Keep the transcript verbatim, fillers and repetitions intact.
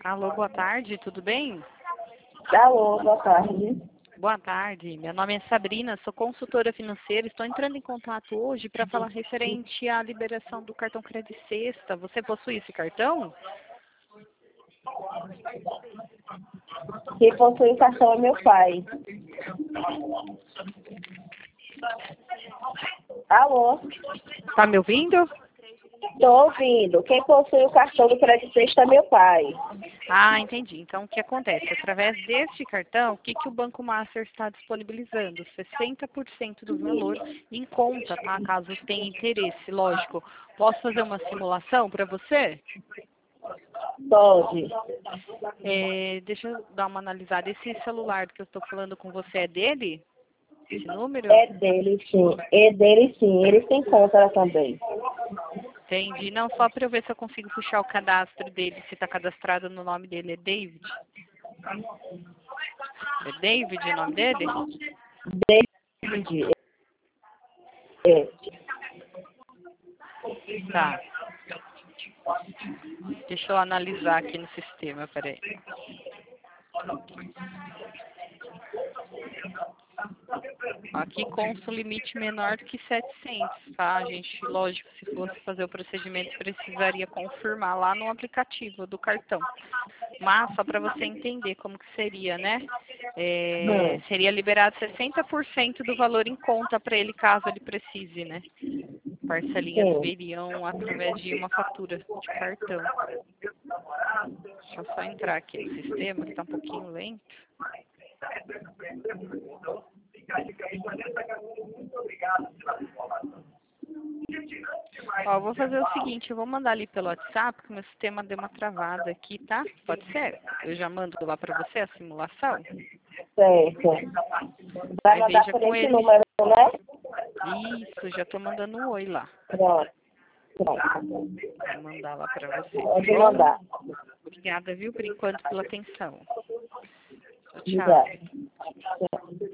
Alô, boa tarde, tudo bem? Alô, boa tarde. Boa tarde, meu nome é Sabrina, sou consultora financeira, estou entrando em contato hoje para falar referente à liberação do cartão Crédito Sexta. Você possui esse cartão? Quem possui o cartão é meu pai. Alô, Tá me ouvindo? estou ouvindo. Quem possui o cartão do Crédito Sexta é meu pai. Ah, entendi. Então, o que acontece? Através deste cartão, o que, que o Banco Master está disponibilizando? sessenta por cento do valor em conta, tá? Caso tenha interesse, lógico. Posso fazer uma simulação para você? Pode. É, deixa eu dar uma analisada. Esse celular que eu estou falando com você é dele? Esse número? É dele, sim. É dele, sim. Ele tem conta também. Entendi. Não, só para eu ver se eu consigo puxar o cadastro dele, se está cadastrado no nome dele. É David? É David o nome dele? David. É. Tá. Deixa eu analisar aqui no sistema, peraí. Aqui consta um limite menor do que setecentos, tá? A gente, lógico, se fosse fazer o procedimento, precisaria confirmar lá no aplicativo do cartão. Mas, só para você entender como que seria, né? É, Hum. seria liberado sessenta por cento do valor em conta para ele, caso ele precise, né? Parcelinhas Sim. viriam através de uma fatura de cartão. Deixa eu só entrar aqui no sistema, que está um pouquinho lento. Ó, eu vou fazer o seguinte, eu vou mandar ali pelo WhatsApp, porque o meu sistema deu uma travada aqui, tá? Pode ser? Eu já mando lá para você a simulação. Certo. Vai Aí mandar veja por com esse ele. número, né? Isso, já tô mandando um oi lá. Pronto. Pronto. Vou mandar lá para você, tá Pode bom? mandar. Obrigada, viu, por enquanto, pela atenção. Tchau, tchau. Obrigada.